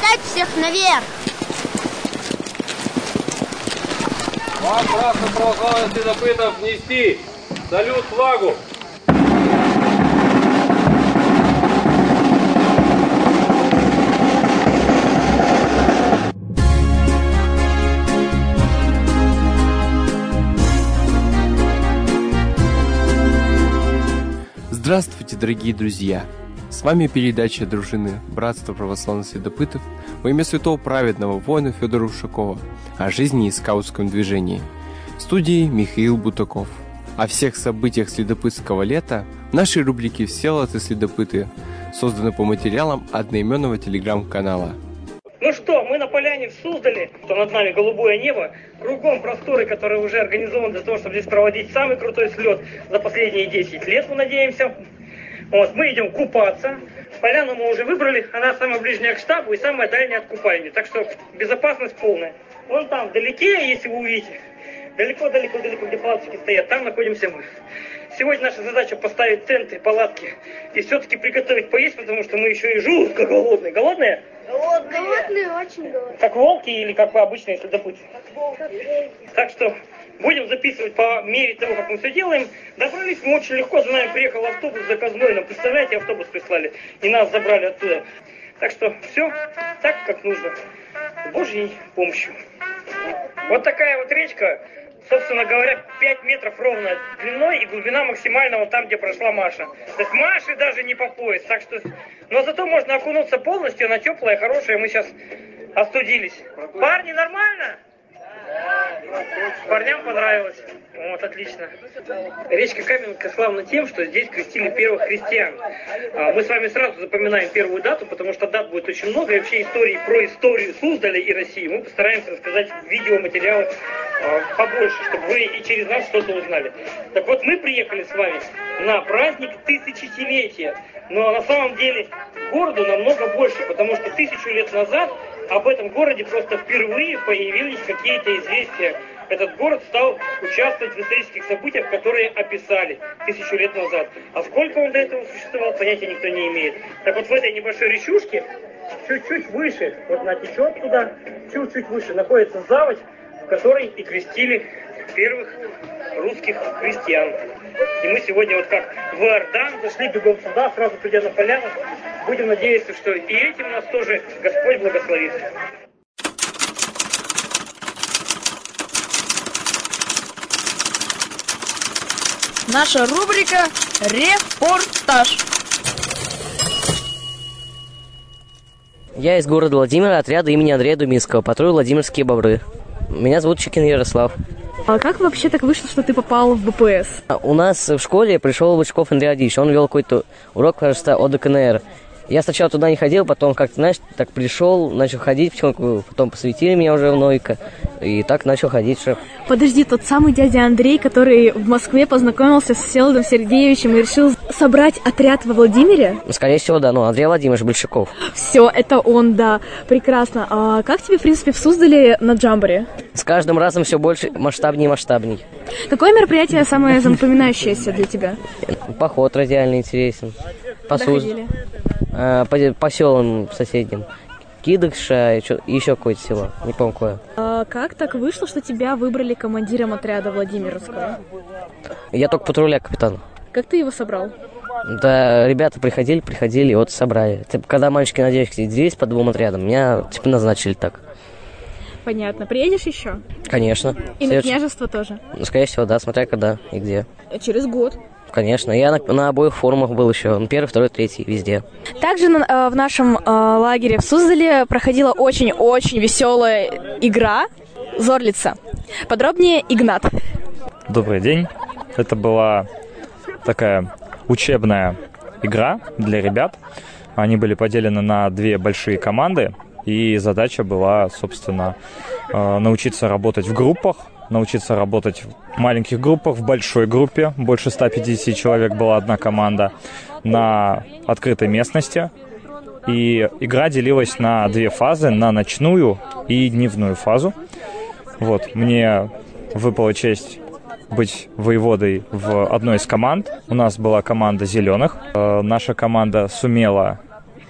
Поднять всех наверх! Вам, красным православным следопытов, внести салют флагу. Здравствуйте, дорогие друзья! С вами передача дружины Братства православных следопытов во имя святого праведного воина Федора Ушакова о жизни и скаутском движении. В студии Михаил Бутаков. О всех событиях следопытского лета в нашей рубрике «Всеволод следопыты» созданы по материалам одноименного телеграм-канала. Ну что, мы на поляне в Суздале, что над нами голубое небо, кругом просторы, которые уже организованы для того, чтобы здесь проводить самый крутой слет за последние 10 лет, мы надеемся. Вот, мы идем купаться. Поляну мы уже выбрали, она самая ближняя к штабу и самая дальняя от купальни, так что безопасность полная. Вон там вдалеке, если вы увидите, далеко-далеко-далеко, где палатки стоят, там находимся мы. Сегодня наша задача поставить тенты, палатки и все-таки приготовить поесть, потому что мы еще и жутко голодные. Голодные? Голодные, очень голодные. Как волки или как обычные следопыты? Как волки. Так что будем записывать по мере того, как мы все делаем. Добрались мы очень легко, за нами приехал автобус заказной. Нам, представляете, автобус прислали и нас забрали оттуда. Так что все так, как нужно. С Божьей помощью. Вот такая вот речка. Собственно говоря, 5 метров ровно длиной и глубина максимального там, где прошла Маша. То есть Маши даже не по пояс. Так что... Но зато можно окунуться полностью, она теплая, хорошая. Мы сейчас остудились. Парни, нормально? Парням понравилось. Вот, отлично. Речка Каменка славна тем, что здесь крестили первых христиан. Мы с вами сразу запоминаем первую дату, потому что дат будет очень много. И вообще истории про историю Суздаля и России мы постараемся рассказать в видеоматериалах побольше, чтобы вы и через нас что-то узнали. Так вот, мы приехали с вами на праздник тысячелетия. Но на самом деле городу намного больше, потому что 1000 лет назад об этом городе просто впервые появились какие-то известия. Этот город стал участвовать в исторических событиях, которые описали 1000 лет назад. А сколько он до этого существовал, понятия никто не имеет. Так вот в этой небольшой речушке, чуть-чуть выше, вот она течет туда, чуть-чуть выше, находится заводь, в которой и крестили первых русских христиан. И мы сегодня вот как в Иордан зашли бегом сюда, сразу придя на поляну. Будем надеяться, что и этим нас тоже Господь благословит. Наша рубрика «Репортаж». Я из города Владимира, отряда имени Андрея Думинского, патруль Владимирские бобры. Меня зовут Чикин Ярослав. А как вообще так вышло, что ты попал в БПС? У нас в школе пришел Бычков Андрей Адич, он вел какой-то урок, кажется, о ДКНР. Я сначала туда не ходил, потом как-то, знаешь, так пришел, начал ходить, потом посвятили меня уже в Нойко, и так начал ходить. Что... Подожди, тот самый дядя Андрей, который в Москве познакомился с Всеволодом Сергеевичем и решил собрать отряд во Владимире? Скорее всего, да, Андрей Владимирович Большаков. Все, это он, да, прекрасно. А как тебе, в принципе, в Суздале на джамборе? С каждым разом все больше, масштабней и масштабней. Какое мероприятие самое запоминающееся для тебя? Поход радиально интересен. По селам соседним. Кидыкша и еще какое-то село, не помню какое. А как так вышло, что тебя выбрали командиром отряда Владимирского? Я только патруля капитан. Как ты его собрал? Да, ребята приходили, и вот собрали. Когда мальчики на девочки делились по 2 отрядам, меня назначили так. Понятно. Приедешь еще? Конечно. И на княжество тоже? Ну, скорее всего, да, смотря когда и где. Через год? Конечно. Я на обоих форумах был еще. 1, 2, 3, везде. Также в нашем лагере в Суздале проходила очень-очень веселая игра «Зорлица». Подробнее Игнат. Добрый день. Это была такая учебная игра для ребят. Они были поделены на 2 большие команды. И задача была, собственно, научиться работать в группах, научиться работать в маленьких группах, в большой группе. Больше 150 человек была одна команда на открытой местности. И игра делилась на 2 фазы, на ночную и дневную фазу. Вот, мне выпала честь быть воеводой в одной из команд. У нас была команда зеленых. Наша команда сумела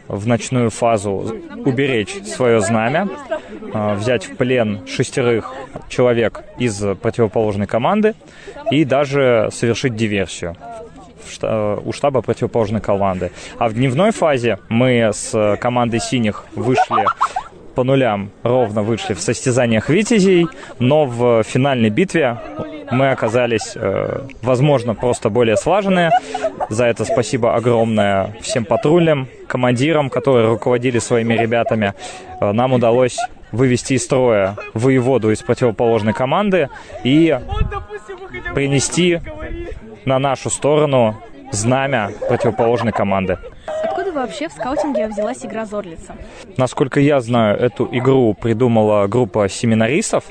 в ночную фазу уберечь свое знамя, взять в плен 6 человек из противоположной команды и даже совершить диверсию у штаба противоположной команды. А в дневной фазе мы с командой синих вышли по нулям, ровно вышли в состязаниях витязей, но в финальной битве мы оказались, возможно, просто более слаженные. За это спасибо огромное всем патрульным, командирам, которые руководили своими ребятами. Нам удалось вывести из строя воеводу из противоположной команды и принести на нашу сторону знамя противоположной команды. Откуда вообще в скаутинге взялась игра «Зорлица»? Насколько я знаю, эту игру придумала группа семинаристов.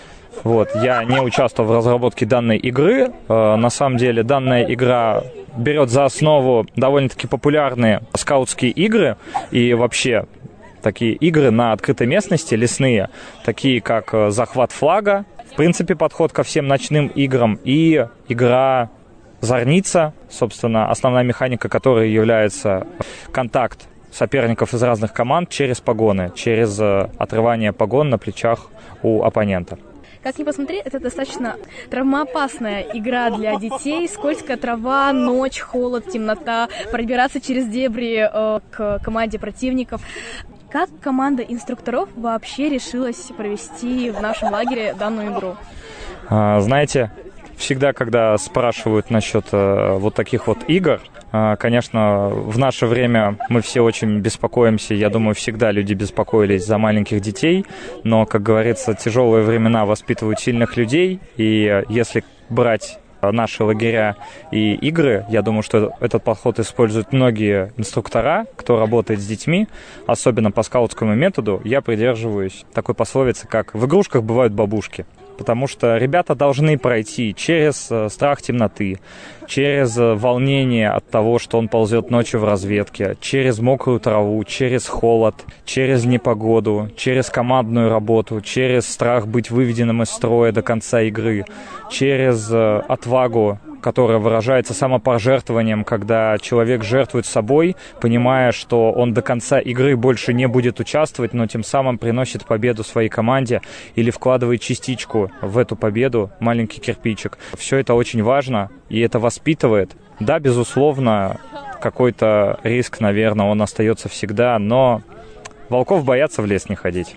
Я не участвовал в разработке данной игры. На самом деле данная игра берет за основу довольно-таки популярные скаутские игры и вообще такие игры на открытой местности, лесные, такие как захват флага, в принципе, подход ко всем ночным играм, и игра «Зорница», собственно, основная механика которой является контакт соперников из разных команд через погоны, через отрывание погон на плечах у оппонента. Как ни посмотри, это достаточно травмоопасная игра для детей. Скользкая трава, ночь, холод, темнота, пробираться через дебри к команде противников. Как команда инструкторов вообще решилась провести в нашем лагере данную игру? Знаете, всегда, когда спрашивают насчет вот таких вот игр, конечно, в наше время мы все очень беспокоимся, я думаю, всегда люди беспокоились за маленьких детей, но, как говорится, тяжелые времена воспитывают сильных людей, и если брать наши лагеря и игры, я думаю, что этот подход используют многие инструктора, кто работает с детьми, особенно по скаутскому методу. Я придерживаюсь такой пословицы, как «в игрушках бывают бабушки». Потому что ребята должны пройти через страх темноты, через волнение от того, что он ползет ночью в разведке, через мокрую траву, через холод, через непогоду, через командную работу, через страх быть выведенным из строя до конца игры, через отвагу, которая выражается самопожертвованием, когда человек жертвует собой, понимая, что он до конца игры больше не будет участвовать, но тем самым приносит победу своей команде или вкладывает частичку в эту победу, маленький кирпичик. Все это очень важно, и это воспитывает. Да, безусловно, какой-то риск, наверное, он остается всегда, но волков боятся в лес не ходить.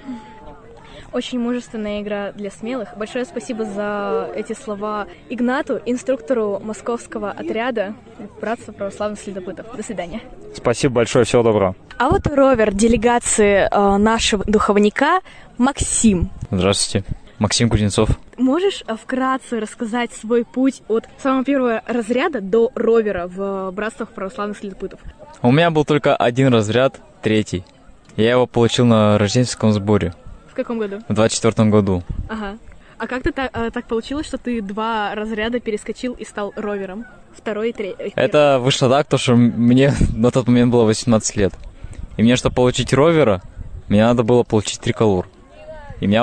Очень мужественная игра для смелых. Большое спасибо за эти слова Игнату, инструктору московского отряда Братства православных следопытов. До свидания. Спасибо большое, всего доброго. А вот ровер делегации нашего духовника Максим. Здравствуйте. Максим Кузнецов. Можешь вкратце рассказать свой путь от самого первого разряда до ровера в Братствах православных следопытов? У меня был только один разряд, 3. Я его получил на рождественском сборе. В каком году? В 24 году. Ага. А как ты так получилось, что ты 2 разряда перескочил и стал ровером? 2 и 3. Это вышло так, что мне на тот момент было 18 лет. И мне, чтобы получить ровера, мне надо было получить триколор. И меня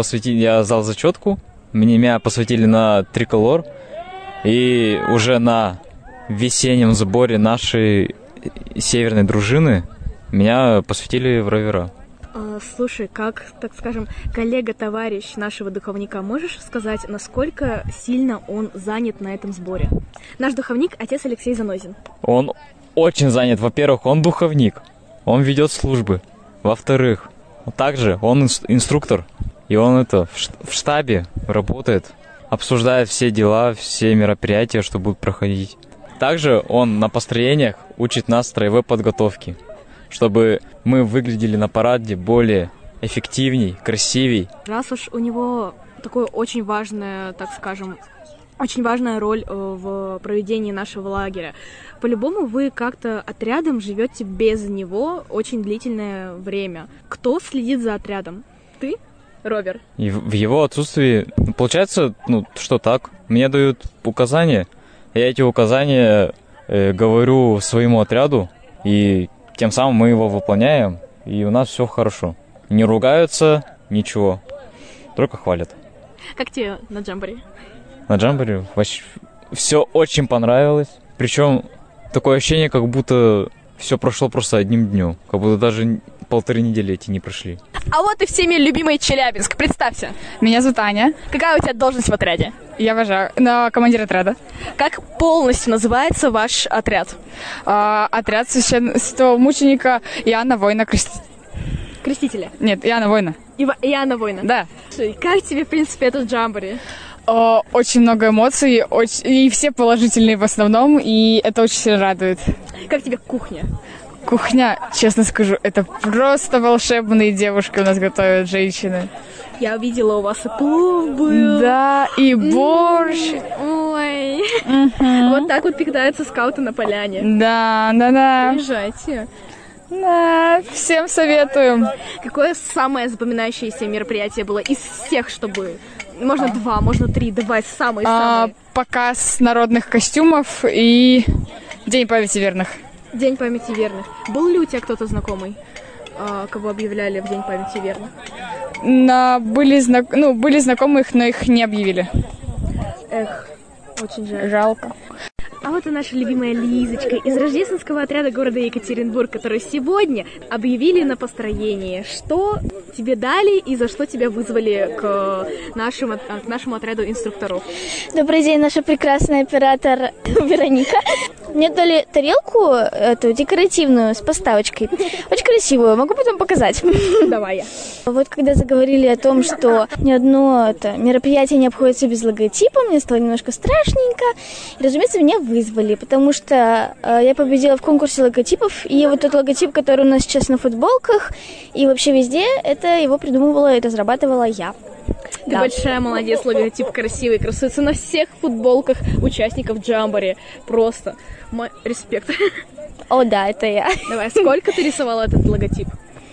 я сдал зачетку, меня посвятили на триколор. И уже на весеннем сборе нашей северной дружины меня посвятили в ровера. Слушай, как, так скажем, коллега-товарищ нашего духовника, можешь сказать, насколько сильно он занят на этом сборе? Наш духовник — отец Алексей Занозин. Он очень занят. Во-первых, он духовник, он ведет службы. Во-вторых, также он инструктор, и он в штабе работает, обсуждает все дела, все мероприятия, что будут проходить. Также он на построениях учит нас строевой подготовке, чтобы мы выглядели на параде более эффективней, красивей. Раз уж у него такое очень важное, так скажем, очень важная роль в проведении нашего лагеря, по-любому вы как-то отрядом живете без него очень длительное время. Кто следит за отрядом? Ты? Ровер? И в его отсутствии, получается, что так. Мне дают указания, я эти указания говорю своему отряду, и тем самым мы его выполняем, и у нас все хорошо. Не ругаются, ничего, только хвалят. Как тебе на джамборе? На джамборе все очень понравилось. Причем такое ощущение, как будто все прошло просто одним днем. Как будто даже 1,5 недели эти не прошли. А вот и всеми любимый Челябинск. Представься. Меня зовут Аня. Какая у тебя должность в отряде? Я вожак, командир отряда. Как полностью называется ваш отряд? Отряд святого мученика Иоанна Воина Крестителя? Нет, Иоанна Воина. Иоанна Воина? Да. Как тебе, в принципе, этот джамбори? Очень много эмоций, и все положительные в основном, и это очень сильно радует. Как тебе кухня? Кухня, честно скажу, это просто волшебные девушки у нас готовят, женщины. Я видела, у вас и плов был. Да, и борщ. Ой. Вот так вот питаются скауты на поляне. Да. Приезжайте. Да, всем советуем. Какое самое запоминающееся мероприятие было из всех, чтобы... Можно 2, можно 3, давай самые-самые. Показ народных костюмов и День памяти верных. День памяти верных. Был ли у тебя кто-то знакомый, кого объявляли в День памяти верных? Были знакомые, но их не объявили. Эх, очень жаль. Жалко. А вот и наша любимая Лизочка из рождественского отряда города Екатеринбург, которую сегодня объявили на построении. Что тебе дали и за что тебя вызвали к нашему отряду инструкторов? Добрый день, наша прекрасная оператор Вероника. Мне дали тарелку, эту декоративную, с поставочкой. Очень красивую, могу потом показать. Давай я. Вот когда заговорили о том, что ни одно мероприятие не обходится без логотипа, мне стало немножко страшненько. И, разумеется, меня вызвали, потому что я победила в конкурсе логотипов, и вот тот логотип, который у нас сейчас на футболках, и вообще везде, это его придумывала и разрабатывала я. Ты большая молодец, логотип красивый, красуется на всех футболках участников джамбори. Просто мой респект. О, да, это я. Давай, сколько ты рисовала этот логотип?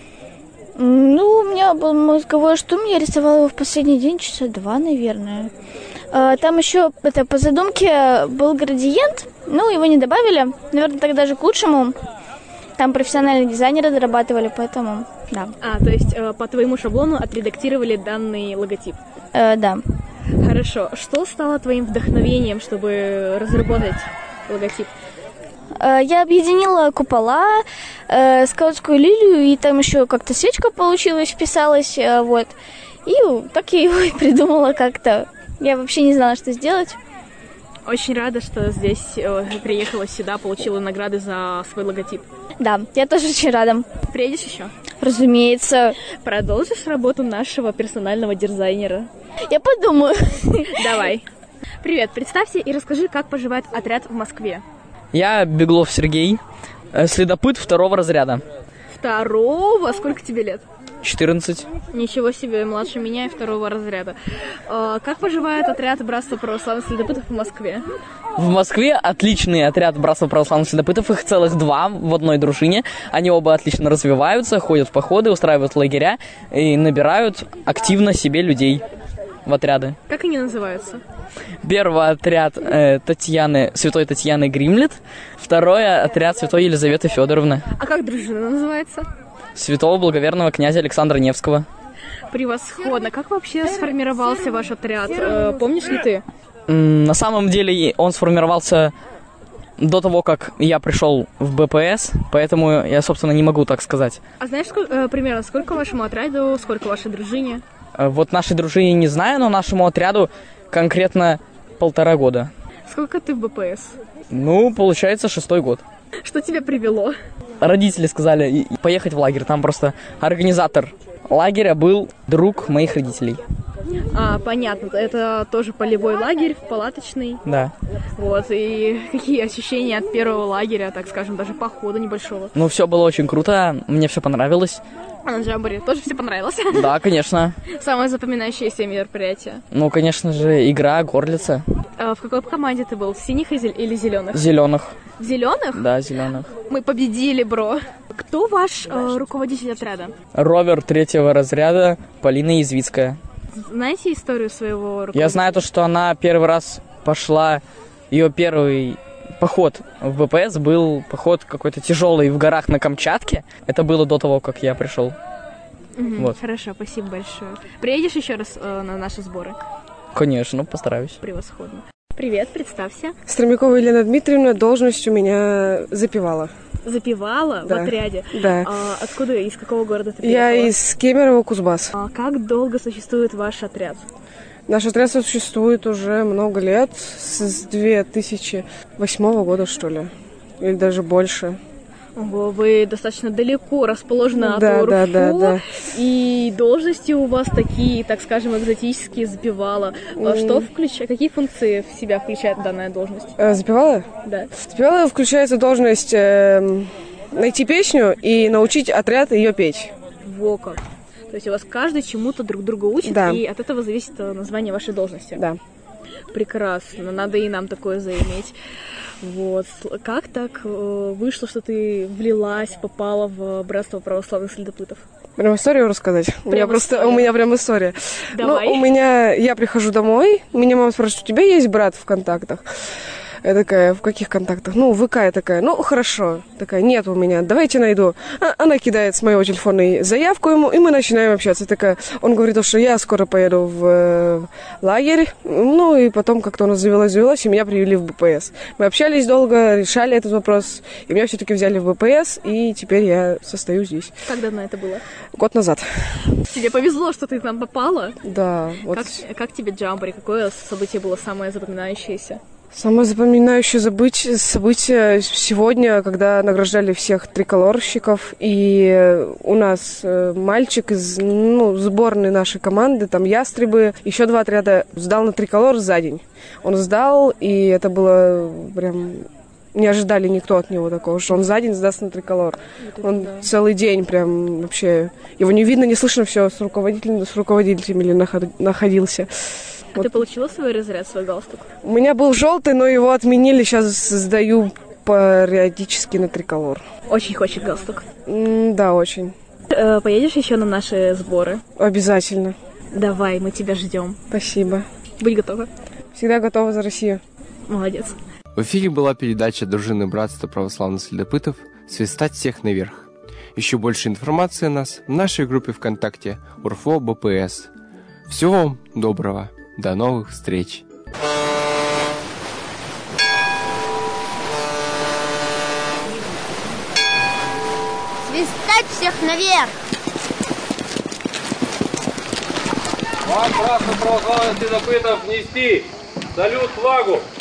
У меня был мозговой штурм, я рисовала его в последний день, часа 2, наверное. Там еще по задумке был градиент, его не добавили, наверное, так даже к лучшему. Там профессиональные дизайнеры дорабатывали, поэтому, да. То есть по твоему шаблону отредактировали данный логотип? Да. Хорошо. Что стало твоим вдохновением, чтобы разработать логотип? Я объединила купола, скаутскую лилию, и там еще как-то свечка получилась, вписалась, вот. И так я его и придумала как-то. Я вообще не знала, что сделать. Очень рада, что здесь приехала сюда, получила награды за свой логотип. Да, я тоже очень рада. Приедешь еще? Разумеется. Продолжишь работу нашего персонального дизайнера? Я подумаю. Давай. Привет, представься и расскажи, как поживает отряд в Москве. Я Беглов Сергей, следопыт 2 разряда. 2-го? Сколько тебе лет? 14. Ничего себе, младше меня и 2 разряда. Как поживает отряд Братства православных следопытов в Москве? В Москве отличный отряд Братства православных следопытов, их целых 2 в одной дружине. Они оба отлично развиваются, ходят в походы, устраивают лагеря и набирают активно себе людей в отряды. Как они называются? Первый отряд святой Татьяны Гримлет, второй отряд святой Елизаветы Федоровны. А как дружина называется? Святого благоверного князя Александра Невского. Превосходно. Как вообще сформировался ваш отряд? Помнишь ли ты? На самом деле он сформировался до того, как я пришел в БПС, поэтому я, собственно, не могу так сказать. А знаешь, примерно сколько вашему отряду, сколько вашей дружине? Вот нашей дружине не знаю, но нашему отряду конкретно 1,5 года. Сколько ты в БПС? Получается 6-й год. Что тебя привело? Родители сказали поехать в лагерь. Там просто организатор лагеря был друг моих родителей. Понятно. Это тоже полевой лагерь, палаточный. Да. Вот. И какие ощущения от первого лагеря, так скажем, даже похода небольшого? Все было очень круто. Мне все понравилось. А на джамборе тоже все понравилось? Да, конечно. Самое запоминающееся мероприятие? Конечно же, игра горлица. В какой команде ты был? В синих или зеленых? Зеленых. В зеленых? Да, зеленых. Мы победили, бро. Кто ваш руководитель отряда? Ровер 3 разряда Полина Язвицкая. Знаете историю своего руководителя? Я знаю что она первый раз пошла, ее первый поход в БПС был поход какой-то тяжелый в горах на Камчатке. Это было до того, как я пришел. Вот. Хорошо, спасибо большое. Приедешь еще раз на наши сборы? Конечно, постараюсь. Превосходно. Привет, представься. Стромякова Елена Дмитриевна, должность у меня запевала. запевала в отряде? Да. Откуда, из какого города ты Я приехала? из Кемерово, Кузбасс. Как долго существует ваш отряд? Наш отряд существует уже много лет, с 2008 года, что ли, или даже больше. Ого, вы достаточно далеко расположены от Да, ОРФУ, да. И должности у вас такие, так скажем, экзотические, запевала. Какие функции в себя включает данная должность? Запевала? Да. Запевала включается должность найти песню и научить отряд ее петь. Во как. То есть у вас каждый чему-то друг друга учит, да. И от этого зависит название вашей должности. Да. Прекрасно, надо и нам такое заиметь. Вот. Как так вышло, что ты влилась, попала в Братство православных следопытов? Прям историю рассказать? У меня прям история. Давай. Я прихожу домой, меня мама спрашивает, у тебя есть брат в контактах? Я такая, в каких контактах? В ВК я такая, хорошо. Такая, нет у меня, давайте найду. Она кидает с моего телефона заявку ему, и мы начинаем общаться. Такая, он говорит, что я скоро поеду в лагерь. И потом как-то у нас завелось, и меня привели в БПС. Мы общались долго, решали этот вопрос, и меня все-таки взяли в БПС, и теперь я состою здесь. Как давно это было? Год назад. Тебе повезло, что ты к нам попала? Да. Как тебе джамбори? Какое событие было самое запоминающееся? Самое запоминающее событие сегодня, когда награждали всех триколорщиков, и у нас мальчик из сборной нашей команды, там ястребы, еще 2 отряда сдал на триколор за день. Он сдал, и это было прям... Не ожидали никто от него такого, что он за день сдаст на триколор. Он целый день прям вообще... Его не видно, не слышно, все с руководителями находился. А ты получила свой разряд, свой галстук? У меня был желтый, но его отменили. Сейчас сдаю периодически на триколор. Очень хочет галстук? Да, очень. Поедешь еще на наши сборы? Обязательно. Давай, мы тебя ждем. Спасибо. Будь готова. Всегда готова за Россию. Молодец. В эфире была передача дружины Братства православных следопытов «Свистать всех наверх». Еще больше информации о нас в нашей группе ВКонтакте УРФО БПС. Всего вам доброго. До новых встреч. Свистать всех наверх! Вам, братство православных следопытов, нести салют флагу!